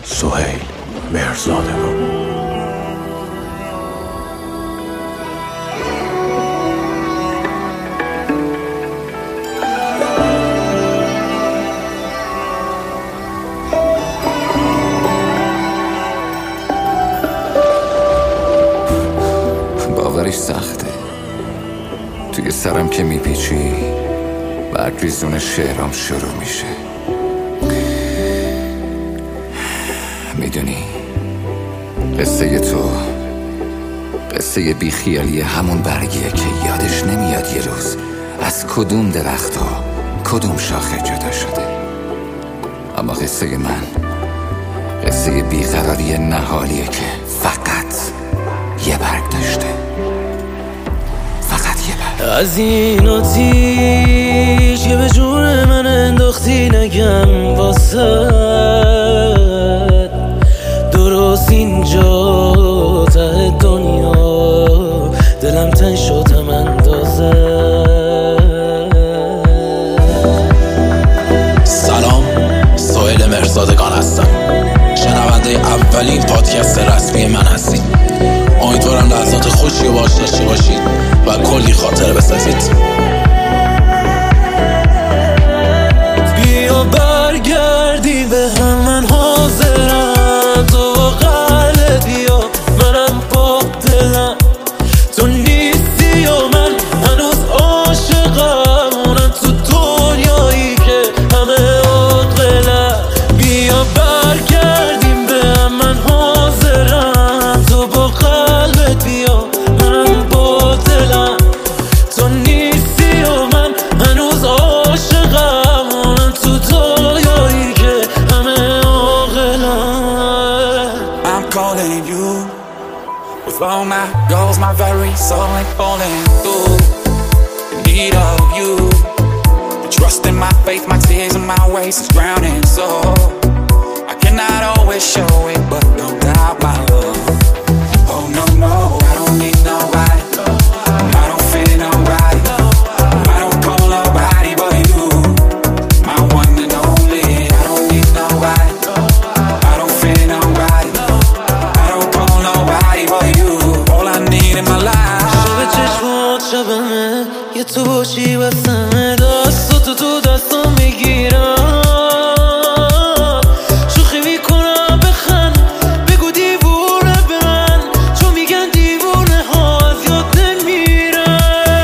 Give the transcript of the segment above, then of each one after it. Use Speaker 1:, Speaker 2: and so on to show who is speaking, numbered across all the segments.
Speaker 1: سهیل مهرزادگان.
Speaker 2: باورش سخته، توی سرم که میپیچی بعد ریزون شعرام شروع میشه. میدونی قصه تو قصه بیخیالی همون برگیه که یادش نمیاد یه روز از کدوم درخت ها کدوم شاخه جدا شده. اما قصه من قصه بیقراری نهالیه که فقط یه برگ داشته، فقط یه برگ.
Speaker 3: از این آتیش که به جون من انداختی نگم واسه درست اینجا ته دنیا دلم تن شدم اندازه.
Speaker 4: سلام، سهیل مهرزادگان هستم. شنونده اولین پادکست رسمی من هستید. امیدوارم لحظات خوشی و باش داشته باشید و کلی خاطره بسازید.
Speaker 3: بیا برگردی به هم، من حاضرم، تو قلب بیا، منم با دلم، تو نیستی و من هنوز عاشقم، اونم تو دنیایی که همه عاقلم. بیا برگردیم به هم، من حاضرم، تو با قلبت بیا، منم با دلم، تو نیستی و من هنوز عاشقم، اونم تو دنیایی که همه عاقلم.
Speaker 5: I'm calling you with all my goals, my very soul ain't falling through. In need of you, the trust in my faith, my tears and my ways is drowning. So I cannot always show it, but no doubt my love. Oh no, no, I don't need nobody. I don't fear nobody. I don't call nobody but you, my one and only. I don't need nobody. I don't fear nobody. I don't call nobody but you, all I need in my life.
Speaker 3: شب چشمات شبمه، یه تو باشی واسمه، دستاتو تو دستم میگیرم، شوخی میکنم بخند، بگو دیوونه به من، چون میگن دیوونه ها از یاد نمیرن.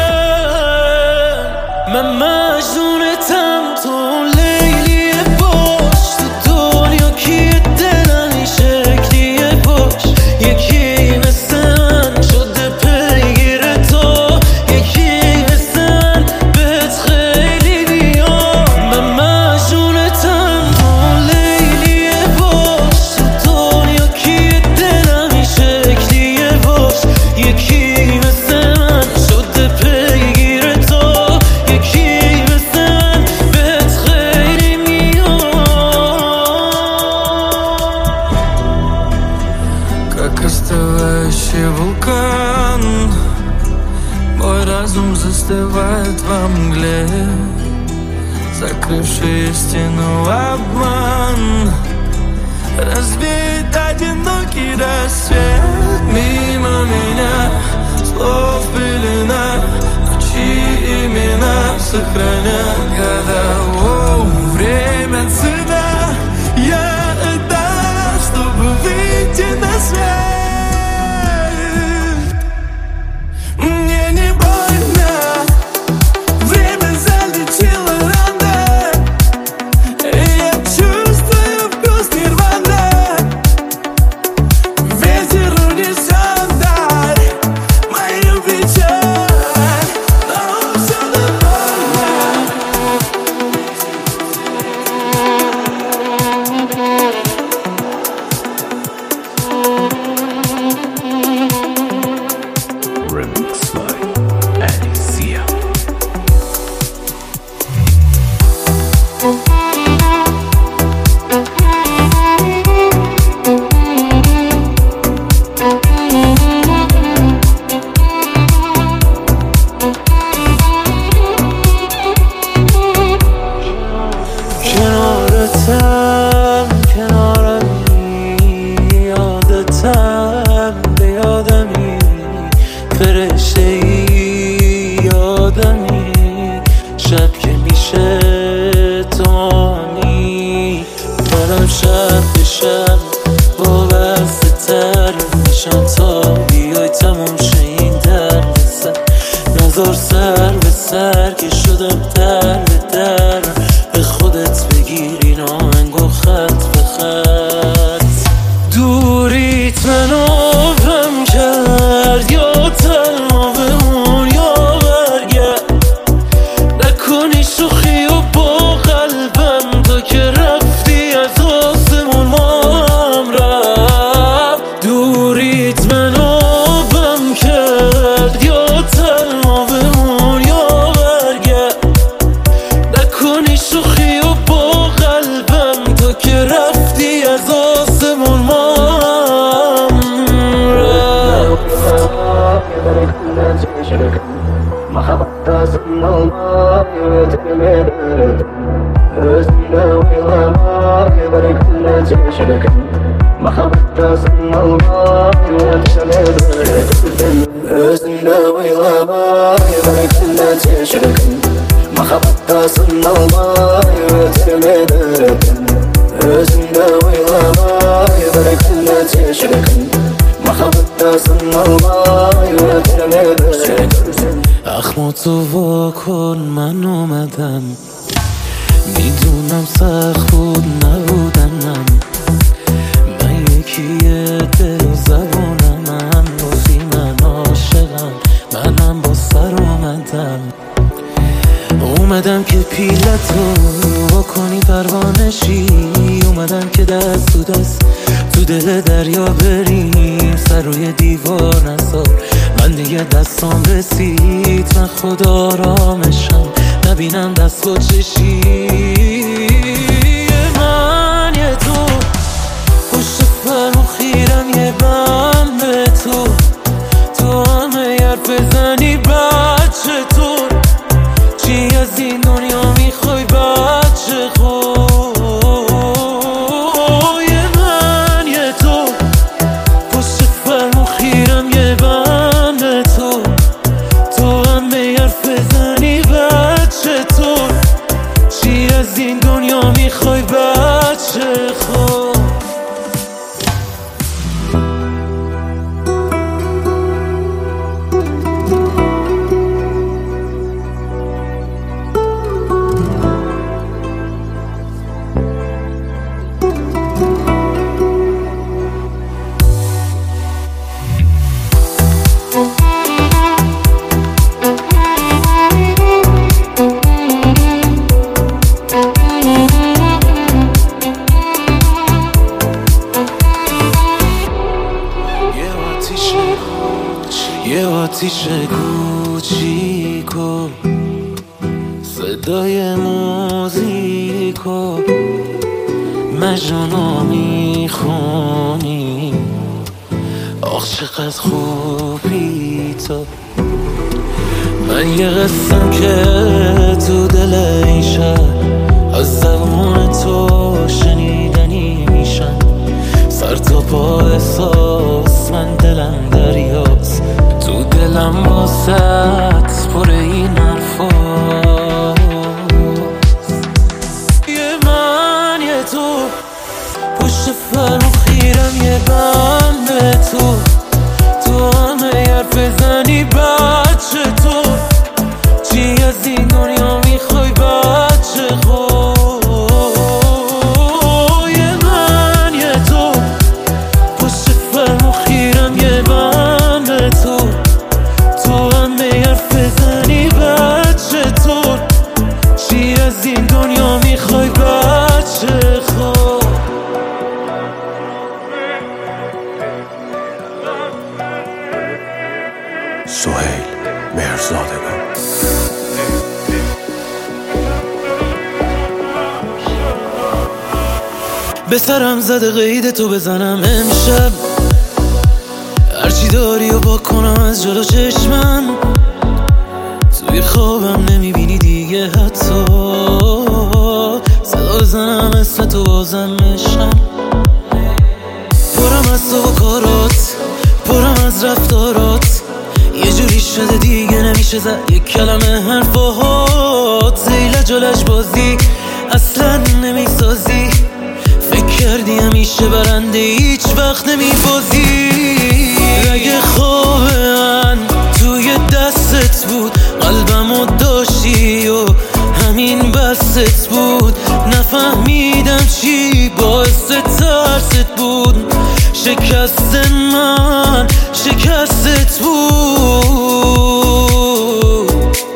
Speaker 3: من مجنونتم، تو لیلیه باش، تو دنیا کیه دلم این شکلیه باش. یکی مثل من شده پیگیر تو، یکی مثل من بهت خیلی بیام. من مجنونتم، تو لیلیه باش، تو دنیا کیه دلم این شکلیه باش. یکی مثل من شده پیگیر تو، یکی مثل من بهت خیلی میام.
Speaker 6: Как остывающий вулкан, мой разум застывает во мгле, закрывший истину обман, разбит одинокий рассвет. Мимо меня слов пелена, но чьи имена сохранят года. О, время цена, я отдам, чтобы выйти на свет. Мне не больно, время залетело рано, и я чувствую вкус нирваны. Ветер унесет даль мою печаль, но все довольно.
Speaker 3: دارم شب به شب وابسته تر میشم تا بیای تموم شه این درد سر. نذار سر به سر که شدم در به در، به خودت بگیر این آهنگ و خط به خط. دوریت منو غم کرد یا تنها بمون یا برگرد، نکنی شوخی و با قلبم تا که رفتی از آسمون ما هم رفت. دوریت منو غم کرد یا تنها بمون یا برگرد، نکنی شوخی و با قلبم تا که رفتی از آسمون ما هم رفت. اخماتو واکن من اومدم، میدونم سخت بود نبودنم، من یکیه دل و زبونم، گفتی من عاشقم منم با سر اومدم که پیلتو واکنی پروانشی، اومدم که دست تو دست تو دل دریا بریم، سر روی دیوار نذار من دیگه دستام رسید، من خدا آرامشم نبینم دست با چشی. من یه تو پشت فرمون خیرم یه بم به تو همه حرف بزنی بچه تو چی از این دنیا میخوای بچه خوی. من یه تو پشت فرمون خیرم یه بم به تو همه حرف بزنی بچه تو چی از این دنیا میخوای بچه خوی. یه آتیش کوچیکو صدای موزیکو مجنونو میخونی، آخ چقدر خوبی تو. من یه قسم که تو دل این شهر از زبون تو شنیدنی میشن، سر تا پا احساس من دلم دریاست، تو دلم واسط پر این حرفاست. من یه تو پشت فرمون خیرم یه بم به تو همه حرف بزنی بچه تو چی از این دنیا میخوای بچه خوی. من یه تو پشت فرمون خیرم یه بم به تو همه حرف بزنی بچه تو چی از این دنیا میخوای بچه خوی.
Speaker 1: سهیل مهرزادگان.
Speaker 3: به سرم زده قید تو بزنم امشب، هرچی داری و با کنم از جلو چشمم، توی خوابم نمیبینی دیگه حتی، صدا بزنم اسم تو بازم مشم. پرم از تو و کارات، پرم از رفتارات، یه جوری شده دیگه نمیشه زد یک کلمه حرفات، زیل جلش بازی اصلا نمیسازی، فکر همیشه برنده هیچ وقت نمیبازی. اگه خواب من توی دستت بود قلبمو داشتی و همین بست بود، نفهمیدم چی باعث ترست بود. شکست من شکستت بود.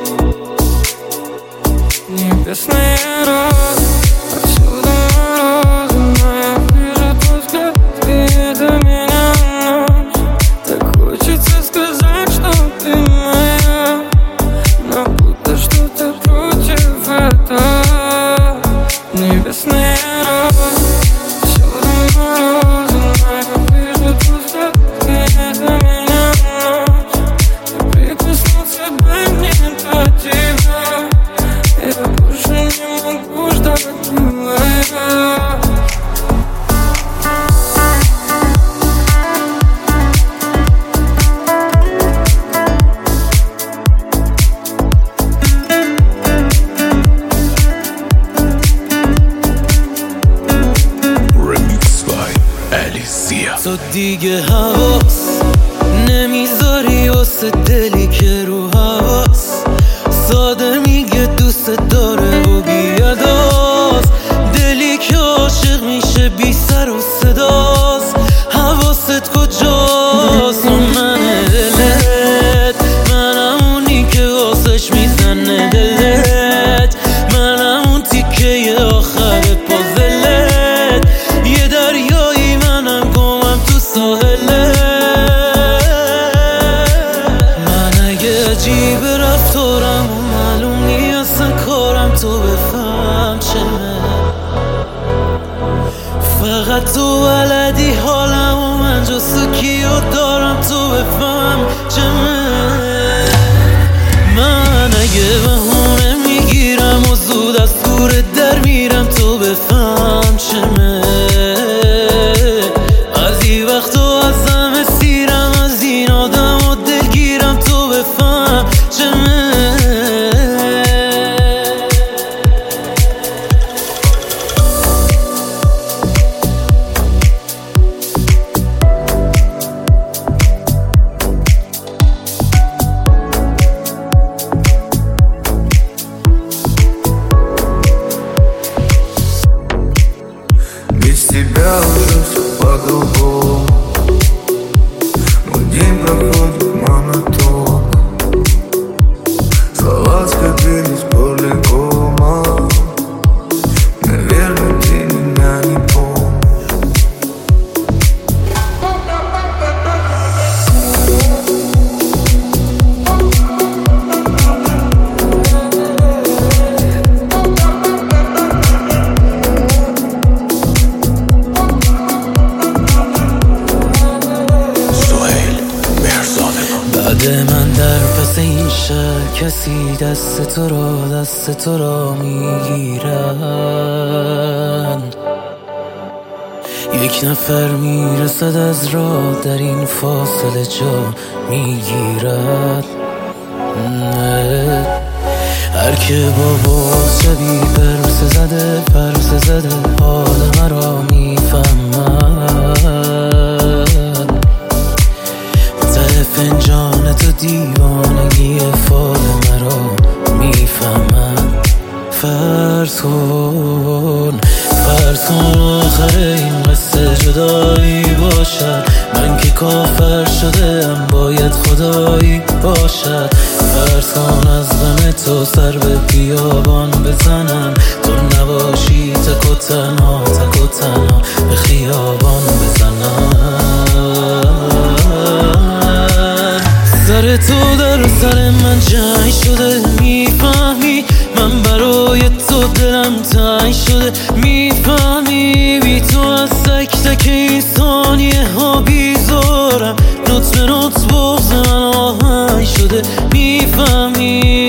Speaker 6: Небесные розы отсюда морозы, моя ближе пускай, ты до меня ночь. Так хочется сказать, что ты моя, но будто что-то против этого. Небесные розы отсюда морозы, моя ближе пускай, ты до меня ночь. И прикоснуться бы мне до тебя, я больше не могу ждать, милая.
Speaker 1: Remix by Alicia.
Speaker 3: تو دیگه حواس نمیذاری واسه دلی که رو حواس ساده میگه دوست داره و بیاداز. دلی که عاشق میشه بی سر و صداست. حواست کجاست؟ اون منه دلت، منم اونی که واسش میزنه دلت، منم اون تیکه آخر پازلت. یه دریایی منم گمم تو ساحلت. من اگه عجیب رفتارم و معلوم نیستن کارم تو بفهم چمه. فقط تو بلدی حالم و من جستو کیو دارم تو بفهم چمه. من اگه بهونه میگیرم و زود از دور در میرم تو بفهم چمه. از این وقت و از همه سیرم از این آدم و دلگیرم تو بفهم چمه.
Speaker 6: Без тебя уже все по-другому. Мой день проходит монотонно. Слова скопились полигома. Наверное, ты меня не помнишь.
Speaker 1: سهیل مهرزادگان.
Speaker 3: بعد من در پس این شهر کسی دست تو را میگیرن. یک نفر میرسد از راه در این فاصله جا میگیرد. هر که با شبی پرسه زده حال مرا میفهمد. ته فنجان تو دیوانگی فال مرا میفهمد. فرض کن آخر این قصه جدایی باشد. من که کافر شدم باید خدایی باشد. فرض کن از غم تو سر به بیابان بزنم. تو نباشی تک و تنها به خیابان بزنم. سر تو در سر من جنگ شده میفهمی. من برای تو دلم تنگ شده میفهمی. بی تو از تک تک این ثانیه ها بیزارم. نوت به نوت بغض من آهنگ شده میفهمی.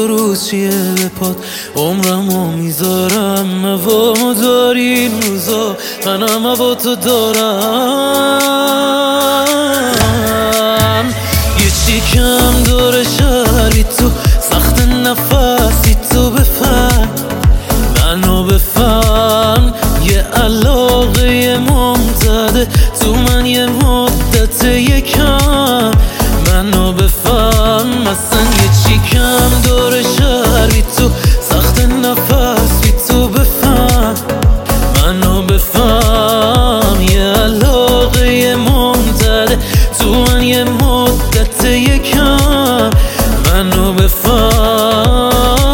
Speaker 3: 2 روز چیه به پات عمرمو میذارم هوا داری این روزا منم هوا تو دارم یه چی کم داره شهری تو سخت نفسی تو بفهم منو بفهم یه علاقه ممتده تو من یه مدت یکم منو بفهم مثلا یه چی کم داره شهری تو سخت نفسی تو بفهم منو بفهم یه علاقه ممتده تو من یه مدت یکم منو بفهم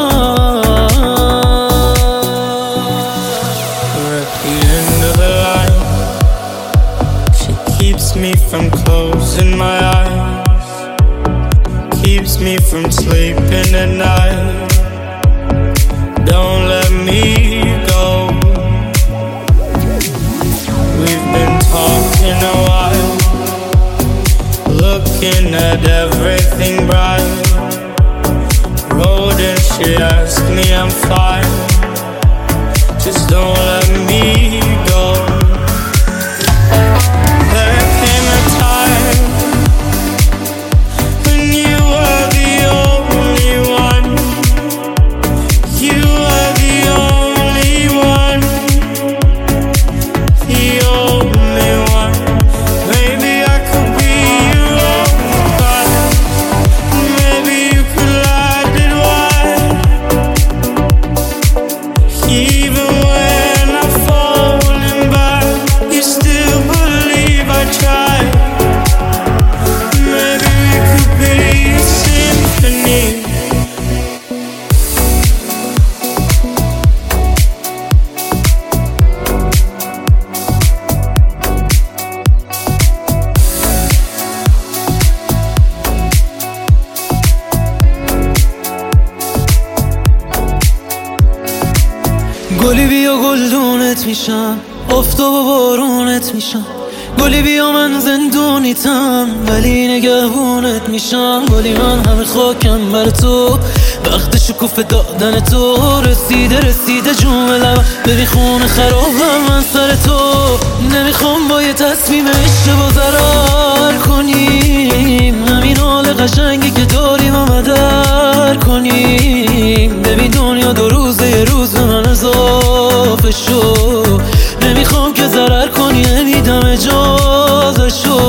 Speaker 7: Keeps me from closing my eyes, keeps me from sleeping at night. Don't let me go. We've been talking a while, looking at everything bright. Road and she asked me I'm fine, just don't let me go.
Speaker 3: گلی بیا گلدونت میشم آفتاب و بارونت میشم گلی بیا من زندونیتم ولی نگهبونت میشم گلی من همه خاکم بر تو وقت شکوفه دادن تو رسیده جون لبم ببین خونه خرابم من سر تو نمیخوام با یه تصمیم اشتباه ضرر کنیم همین حال قشنگی که داریم آمدر کنیم ببین دنیا 2 روزه یه روز به من اضافه شو نمیخوام که ضرر کنی نمیدم اجازه شو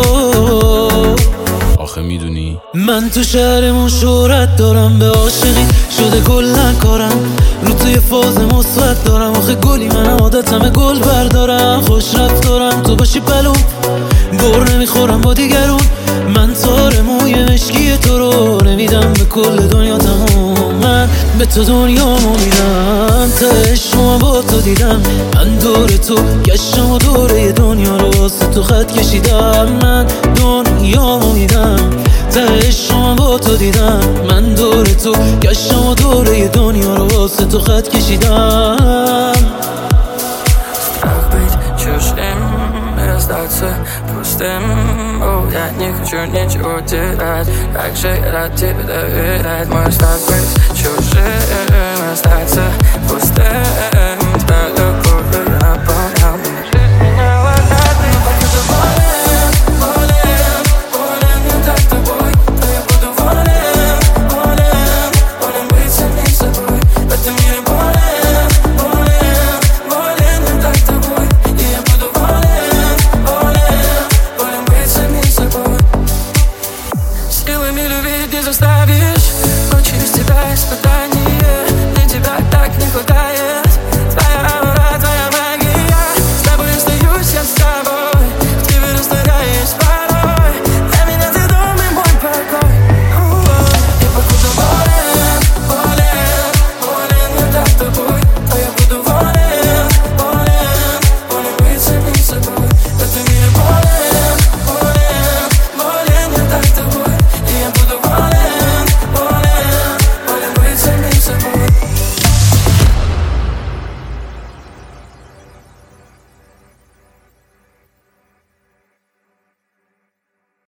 Speaker 1: آخه میدونی
Speaker 3: من تو شهرمون شهرت دارم به عاشقی شده کلن کارم رو توی فاز مثبت دارم آخه گلی منم عادتمه گل بردارم خوش رفتارم تو باشی بلوم بر نمیخورم با دیگرون من تار موی مشکی تو رو نمیدم به کل دنیا تموم من به تو دنیامو میدم تهش شما با تو دیدم من دور تو گشتم و دوره دنیا رو واسه تو خط کشیدم من دنیامو میدم تهش شما با تو دیدم من دور تو گشتم و دوره دنیا رو واسه تو خط کشیدم
Speaker 8: Starten pusten och jag nickar kör ner och det är jag säger att det är det man startar